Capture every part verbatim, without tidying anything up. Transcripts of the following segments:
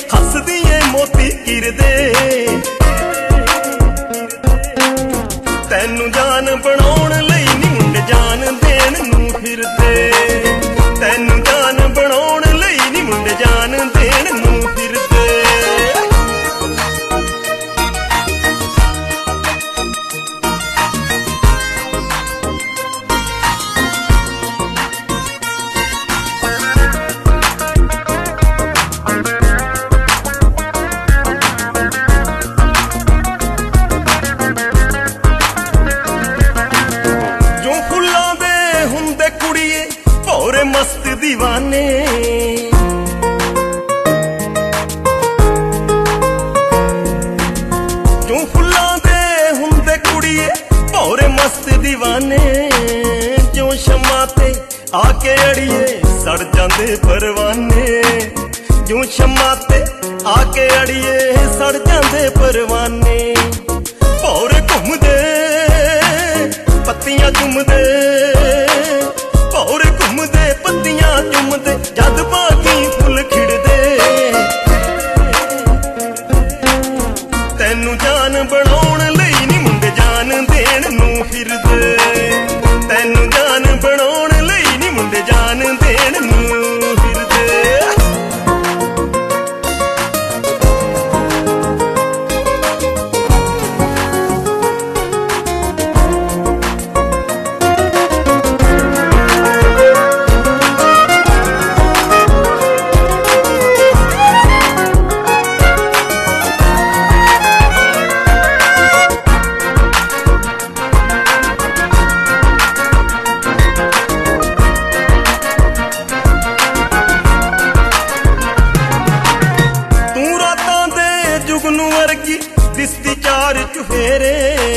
हसदी ए मोती गिरदे तैनू जान बनाउण लई नी मुंडे जान देण नूं फिरदे तैनू जान बनाउण लई नी मुंडे जान देण नूं फिरदे भौरे मस्त दीवाने क्यों फुल्लां दे हुंदे कुड़िए भौरे मस्त दीवाने क्यों शम्मा ते आके अड़िए सड़ जांदे परवाने क्यों शम्मा ते आके अड़िए सड़ जांदे परवाने भौरे घुमदे पत्तियां चुमदे भौरे घुमदे पत्तियां चुमदे जद बागी फुल खिड़दे तैनू जान बनाउण लई नी मुंडे जान देण नूं फिरदे तैनू जान बनाउण लई नी मुंडे जान देण नूं फिरदे जुगनू वर्गी दिसदी चार चुफेरे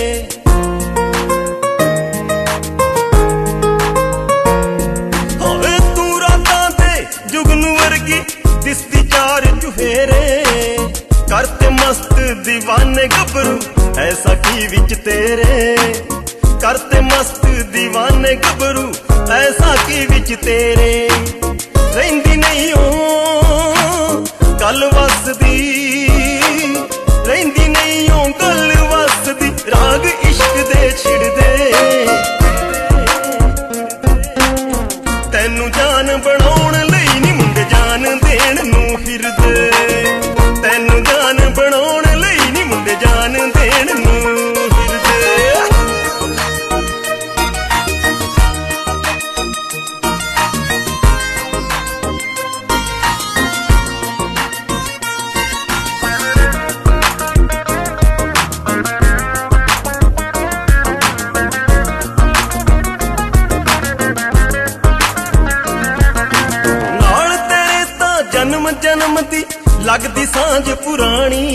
होए तू रातां दे जुगनू वर्गी दिसदी चार चुफेरे करते मस्त दीवाने गबरू ऐसा की विच तेरे करते मस्त दीवाने गबरू ऐसा की विच तेरे रहिंदी नहीं ओ गल वसदी रहिंदी नहीं ओ गल वसदी राग इश्क दे छिड़दे तैनू जान बनाउण लई नी मुंडे जान देण नूं फिरदे तैनू जान बनाउण लई नी मुंडे जान देण नूं फिरदे जन्म जन्म दी लगदी सांझ पुरानी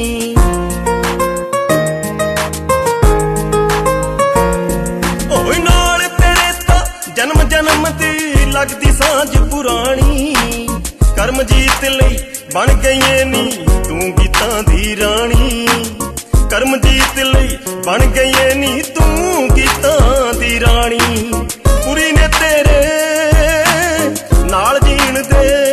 ओए नाल तेरे ता जन्म जन्म दी लगदी सांझ पुरानी करमजीत लई बन गई नी तू गीतां दी रानी करमजीत लई बन गई नी तू गीतां दी रानी कुड़ी ने तेरे नाल जीण दे